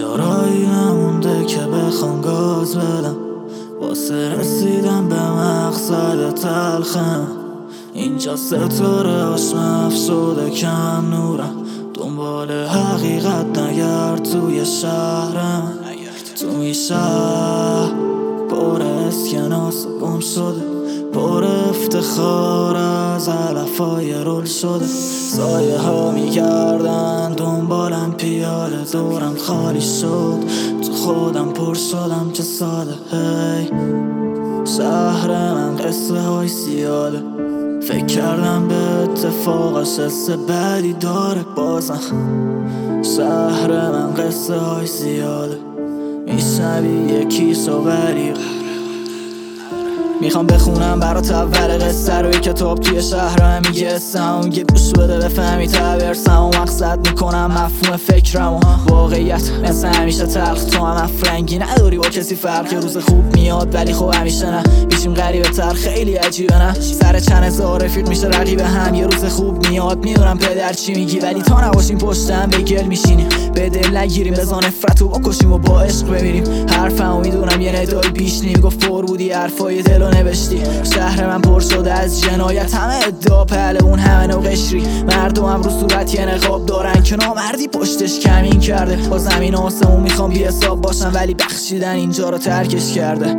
جارایی نمونده که بخوام گاز بدم واسه رسیدن به مقصد تلخم. اینجا ستاره هاش مفسوده کم نورم، دنبال حقیقت نگرد توی شهرم. توی شهر پر اسکناس گم شده، پر افتخار از علفای رول شده. سایه ها میگردن دنبالم پیاده، دورم خالی شد تو خودم پر شدم چه ساده. هی شهر من قصه های زیاده، فکر کردم به اتفاقش حس بدی داره بازم. شهر من قصه های زیاده، میشنوی یکیشو ولی میخوام بخونم برات اول قصه رو. کتاب توی شهرم میگه اسم یه گوش بده بفهمی تبرسم و مقصد میکنم مفهوم فکرم و واقعیت مثل همیشه تلخ. تو هم افرنگی نداری با کسی فرق، یه روز خوب میاد ولی خب همیشه نه. میشیم غریبه تر خیلی عجیبه نه، سر چند هزار رفیق میشه رقیب هم. یه روز خوب میاد میدونم پدر چی میگی، ولی تا نباشیم پشتم به گل میشینیم. به دل نگیریم بزا نفرت و بکشیم و با عشق بمیریم. حرفمو میدونم یه ندایی پیش نمیگفت پر بودی حرفای دلو نوشتی. شهر من پر شده از جنایت، همه ادعا پهلوون همه نو قشری. مردمم رو صورت یه نقاب دارن که نامردی پشتش کمین کرده. با زمین آسمون میخوام بی حساب باشم ولی بخشیدن اینجا رو ترکش کرده.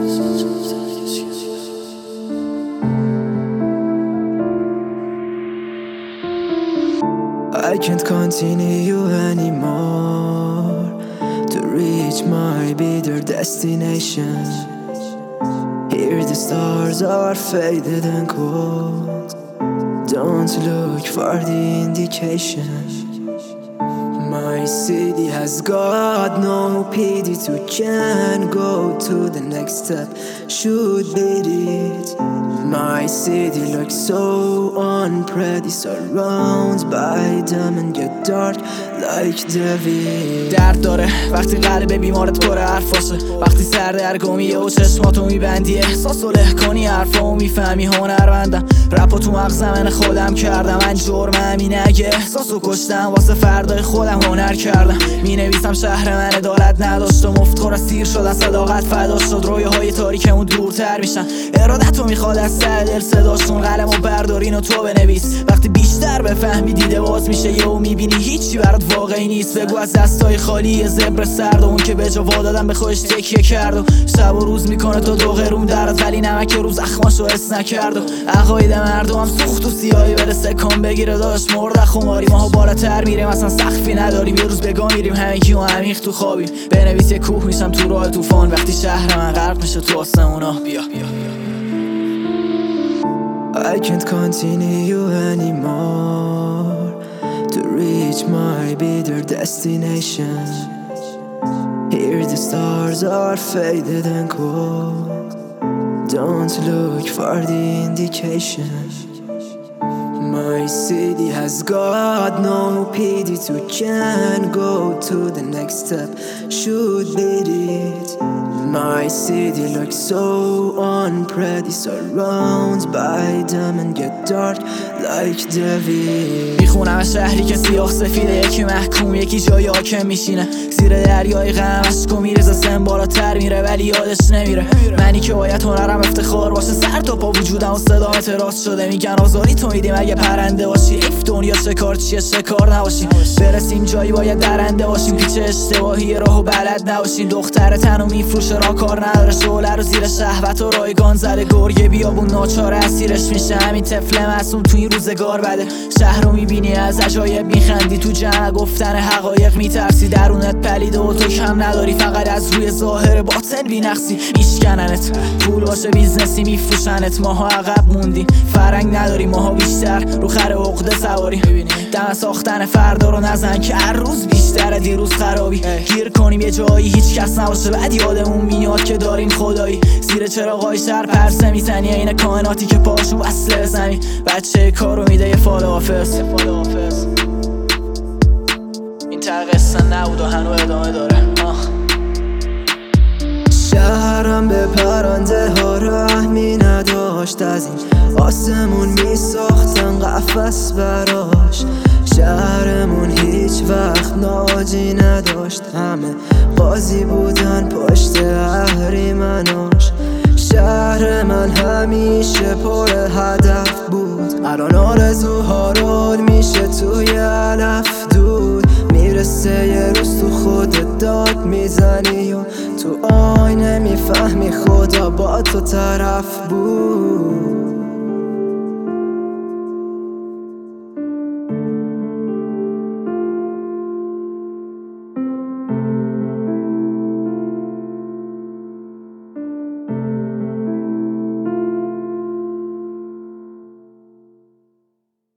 I can't continue anymore to reach my bitter destination. Here the stars are faded and cold, don't look for the indication. My city has got no pity to can go to the next step, should beat it. My city looks so unpretty, surrounded by them and get dark like David. درد داره وقتی قلب بیمارت پر حرفاشه، وقتی سردرگمیه و چشماتو میبندی احساسو له کنی، حرفامو میفهمی هنرمندم. رپو تو مغز من خودم کردم، من جرمم اینه اگه احساسو کشتم واسه فردای خودم هنر کردم. مینویسم شهر من عدالت نداشت و مفتخور سیر شدن، صداقت فدا شد، رویاهای تاریکمون دورتر میشن. ارادتو میخواد از ته دل صداشون، قلمو بردارین و تو بنویس. وقتی بیشتر بفهمی دیده باز میشه یهو میبینی هیچی برات واقعی نیست. بگو از دستای خالی زبر سرد و اون که به جا وادادن به خودش تکیه کرد و شب و روز میکنه تا دو قرون درات، ولی نمک رو زخماشو حس نکرد. و عقاید مردم هم سوخت و سیاهی برسه کام بگیره داشت مرد خماری. ماها بالاتر میریم اصلا سقفی نداریم، یه روز بگاه میریم همگی و عمیق تو خوابیم. بنویس یه کوه میشم تو راه طوفان، وقتی شهر من غرق میشه تو آسمونا. بیا I can't continue anymore to reach my bitter destination. Here the stars are faded and cold, don't look for the indication. My city has got no pity to can go to the next step, should beat it. My city looks so unpretty, surrounded by them and get dark like David. میخونم شهری که سیاه سفیده، یکی محکوم یکی جای حاکم میشینه. زیر دریای غم اشکو میرزه سن بالاتر میره ولی یادش نمیره. منی که باید هنرم افتخار باشه، سر تا پا وجودم و صدام اعتراض شده. میگن آزاری تو میدیم اگه پرنده باشی، ایف دنیا شکار چیه شکار نباشیم. برسیم جایی باید درنده باشیم، پیچ اشتباهی راهو بلد نباشیم. دختر تنو میفروشه را کار نداره، شعله رو زیر شهوت و رایگان زده. گرگه بیابون ناچار اسیرش میشه، همین طفل معصوم تو این روزگار بده. شهر رو میبینی از عجایب میخندی، تو جمع گفتن حقایق میترسی. درونت پلیده و تو کم نداری، فقط از روی ظاهر باطن بی‌نقصی. میشکننت پول باشه بیزنسی میفروشنت. ماها عقب موندیم فرنگ نداری، ماها بیشتر رو خر عقده سواری. دم ساختن فردا رو نزن که هر روز بیشتره دیروز خرابی. گیر کنیم یه جایی هیچ کس نباشه، بعد یادمون میاد که داریم خدایی. زیر چراغای شهر پرسه میزنی این کائناتی که پاشو وصله زمین. بچه کارو میده یه فال حافظ. این ته قصه نبود و هنو ادامه داره. شهرم به پرنده ها رحمی نداشت، از این آسمون میساختن قفس براش. شهرمون هیچ وقت ناجی نداشت، همه قاضی بودن پشت اهریمناش. شهر من همیشه پر هدف بود، الان آرزوها رول میشه توی علف دود. میرسه یه روز تو خودت داد میزنی و تو آینه میفهمی خدا با تو طرف بود.